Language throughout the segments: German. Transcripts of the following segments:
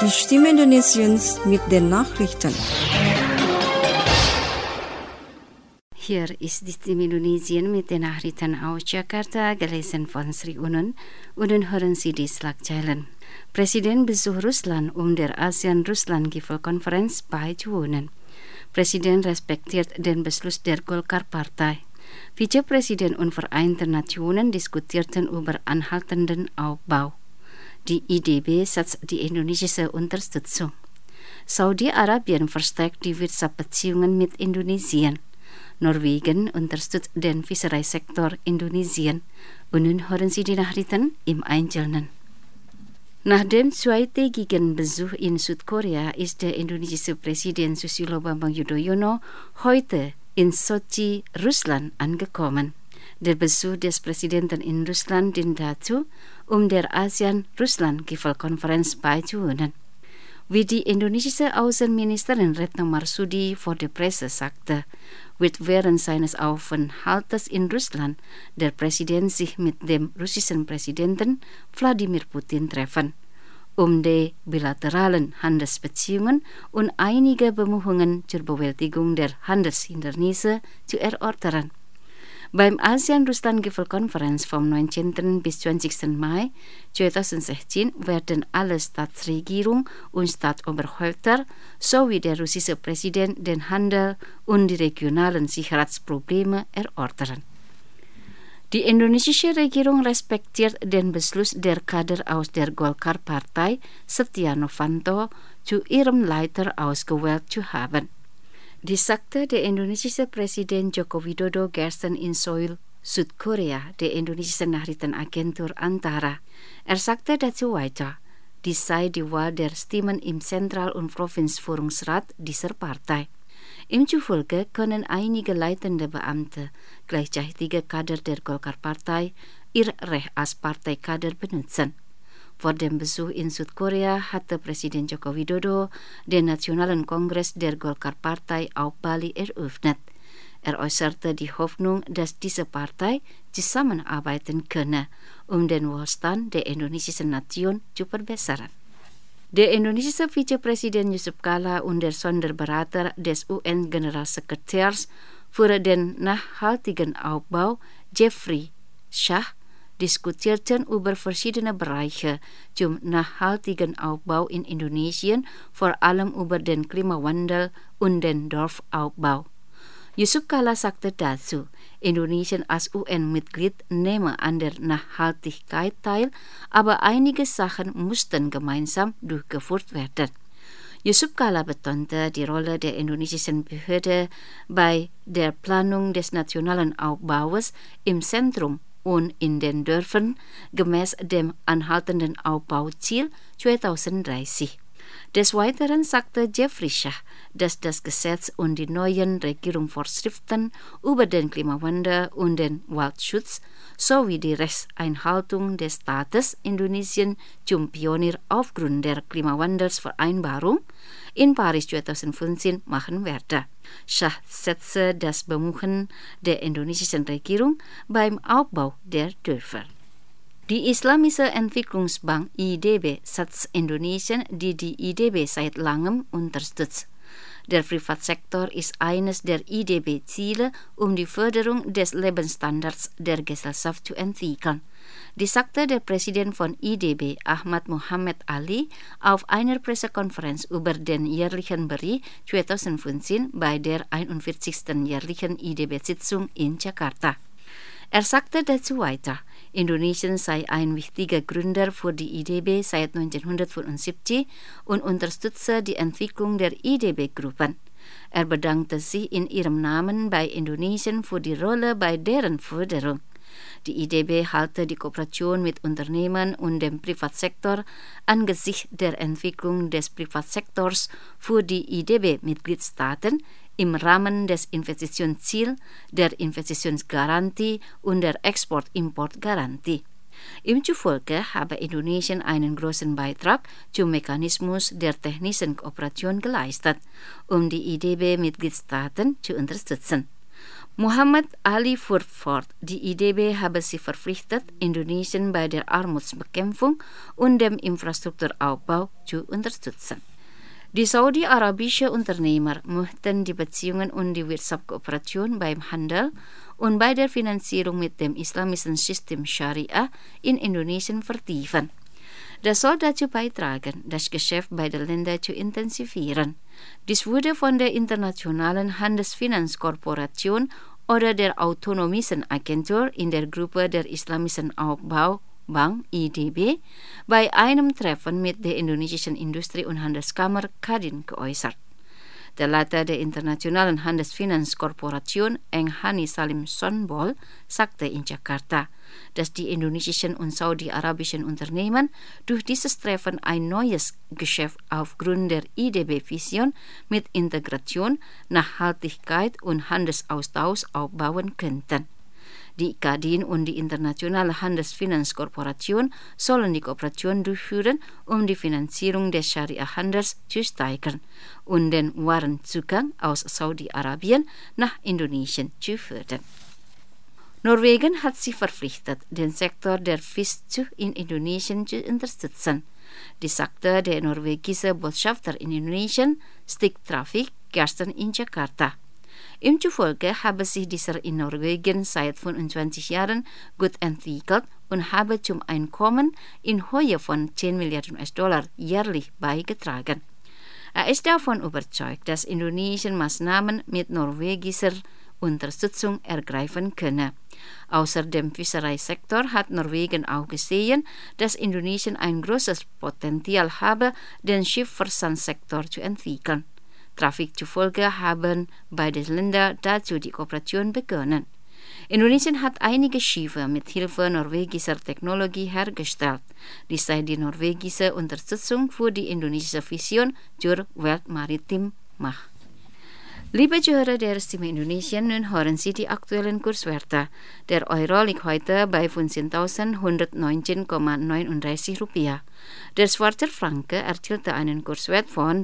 Die Stimme Indonesiens mit den Nachrichten. Hier ist die Stimme Indonesien mit den Nachrichten aus Jakarta, gelesen von Sri Unun. Und hören Sie die Schlagzeilen. Presiden besucht Russland, der ASEAN-Russland-Gipfelkonferenz beizuwohnen. Presiden respektiert den Beschluss der Golkar-Partei. Vizepräsident und Vereinten Nationen diskutierten über anhaltenden Aufbau. Die IDB setzt die indonesische Unterstützung. Saudi-Arabien verstärkt die Wirtschaftsbeziehungen mit Indonesien. Norwegen unterstützt den Fischereisektor Indonesien. Und nun hören Sie die Nachrichten im Einzelnen. Nach dem zweitägigen Besuch in Südkorea ist der indonesische Präsident Susilo Bambang Yudhoyono heute in Sochi, Russland, angekommen. Der Besuch des Präsidenten in Russland dient dazu, der ASEAN-Russland-Gipfelkonferenz beizuwohnen. Wie die indonesische Außenministerin Retno Marsudi vor der Presse sagte, wird während seines Aufenthaltes in Russland der Präsident sich mit dem russischen Präsidenten Wladimir Putin treffen, die bilateralen Handelsbeziehungen und einige Bemühungen zur Bewältigung der Handelshindernisse zu erörtern. Beim ASEAN-Russland-Gipfelkonferenz vom 19. bis 20. Mai 2016 werden alle Staatsregierung und Staatsoberhäupter sowie der russische Präsident den Handel und die regionalen Sicherheitsprobleme erörtern. Die indonesische Regierung respektiert den Beschluss der Kader aus der Golkar-Partei, Setia Novanto, zu ihrem Leiter ausgewählt zu haben. Dies sagte der indonesische Präsident Joko Widodo gestern in Seoul, Südkorea, der indonesischen Nachrichtenagentur Antara. Er sagte dazu weiter, dies sei die Wahl der Stimmen im Zentral- und Provinzführungsrat dieser Partei. Ihm zufolge können einige leitende Beamte, gleichzeitige Kader der Golkar-Partei, ihr Recht als Parteikader benutzen. Vor dem Besuch in Südkorea hatte Präsident Joko Widodo den Nationalen Kongress der Golkar-Partei auf Bali eröffnet. Er äußerte die Hoffnung, dass diese Partei zusammenarbeiten könne, den Wohlstand der indonesischen Nation zu verbessern. Der indonesische Vizepräsident Yusuf Kala und der Sonderberater des UN-Generalsekretärs für den nachhaltigen Aufbau, Jeffrey Shah, diskutierten über verschiedene Bereiche zum nachhaltigen Aufbau in Indonesien, vor allem über den Klimawandel und den Dorfaufbau. Yusuf Kala sagte dazu, Indonesien als UN-Mitglied nehme an der Nachhaltigkeit teil, aber einige Sachen mussten gemeinsam durchgeführt werden. Yusuf Kala betonte die Rolle der indonesischen Behörde bei der Planung des nationalen Aufbaus im Zentrum und in den Dörfern gemäß dem anhaltenden Aufbauziel 2030. Des Weiteren sagte Jeffrey Shah, dass das Gesetz und die neuen Regierungsvorschriften über den Klimawandel und den Waldschutz sowie die Rechtseinhaltung des Staates Indonesien zum Pionier aufgrund der Klimawandelsvereinbarung in Paris 2015 machen werde. Shah setzte das Bemühen der indonesischen Regierung beim Aufbau der Dörfer. Die Islamische Entwicklungsbank IDB setzt Indonesien, die IDB seit langem unterstützt. Der Privatsektor ist eines der IDB-Ziele, die Förderung des Lebensstandards der Gesellschaft zu entwickeln. Dies sagte der Präsident von IDB, Ahmad Mohamed Ali, auf einer Pressekonferenz über den jährlichen Bericht 2015 bei der 41. jährlichen IDB-Sitzung in Jakarta. Er sagte dazu weiter, Indonesien sei ein wichtiger Gründer für die IDB seit 1975 und unterstütze die Entwicklung der IDB-Gruppen. Er bedankte sich in ihrem Namen bei Indonesien für die Rolle bei deren Förderung. Die IDB halte die Kooperation mit Unternehmen und dem Privatsektor angesichts der Entwicklung des Privatsektors für die IDB-Mitgliedstaaten im Rahmen des Investitionsziels, der Investitionsgarantie und der Export-Import-Garantie. Ihm zufolge habe Indonesien einen großen Beitrag zum Mechanismus der technischen Kooperation geleistet, die IDB-Mitgliedstaaten zu unterstützen. Muhammad Ali Furford, die IDB haben sich verpflichtet, Indonesien bei der Armutsbekämpfung und dem Infrastrukturaufbau zu unterstützen. Die saudi-arabischen Unternehmer möchten die Beziehungen und die Wirtschaftskooperation beim Handel und bei der Finanzierung mit dem islamischen System Scharia in Indonesien vertiefen. Das soll dazu beitragen, das Geschäft beider Länder zu intensivieren. Dies wurde von der Internationalen Handelsfinanzkorporation oder der Autonomischen Agentur in der Gruppe der Islamischen Aufbaubank IDB bei einem Treffen mit der indonesischen Industrie- und Handelskammer Kadin geäußert. Der Leiter der Internationalen Handelsfinanzkorporation, Enghani Salim Sonbol, sagte in Jakarta, dass die indonesischen und saudi-arabischen Unternehmen durch dieses Treffen ein neues Geschäft aufgrund der IDB-Vision mit Integration, Nachhaltigkeit und Handelsaustausch aufbauen könnten. Die Kadin und die Internationale Handelsfinanzkorporation sollen die Kooperation durchführen, um die Finanzierung des Scharia-Handels zu steigern und den Warenzugang aus Saudi-Arabien nach Indonesien zu fördern. Norwegen hat sich verpflichtet, den Sektor der Fischzucht in Indonesien zu unterstützen. Dies sagte der norwegische Botschafter in Indonesien, Stig Trafik, gestern in Jakarta. Ihm zufolge habe sich dieser in Norwegen seit 25 Jahren gut entwickelt und habe zum Einkommen in Höhe von 10 Milliarden US-Dollar jährlich beigetragen. Er ist davon überzeugt, dass Indonesien Maßnahmen mit norwegischer Unterstützung ergreifen könne. Außer dem Fischereisektor hat Norwegen auch gesehen, dass Indonesien ein großes Potenzial habe, den Schifffahrtssektor zu entwickeln. Trafik zufolge haben beide Länder dazu die Kooperation begonnen. Indonesien hat einige Schiffe mit Hilfe norwegischer Technologie hergestellt. Dies sei die norwegische Unterstützung für die indonesische Vision zur Weltmaritimmacht. Liebe Zuhörer der Stimme Indonesien, nun hören Sie die aktuellen Kurswerte. Der Euro liegt heute bei 15.119,39 Rupiah. Der Schweizer Franken erzielte einen Kurswert von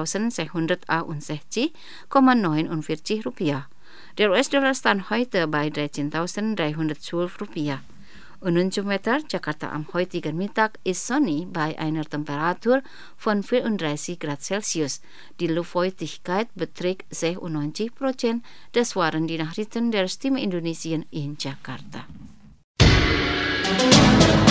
13.661,49 Rupiah. Der US-Dollar stand heute bei 13.312 Rupiah. Und nun zum Wetter. Jakarta am heutigen Mittag ist sonnig bei einer Temperatur von 34 Grad Celsius. Die Luftfeuchtigkeit beträgt 96%. Das waren die Nachrichten der Stimme Indonesien in Jakarta.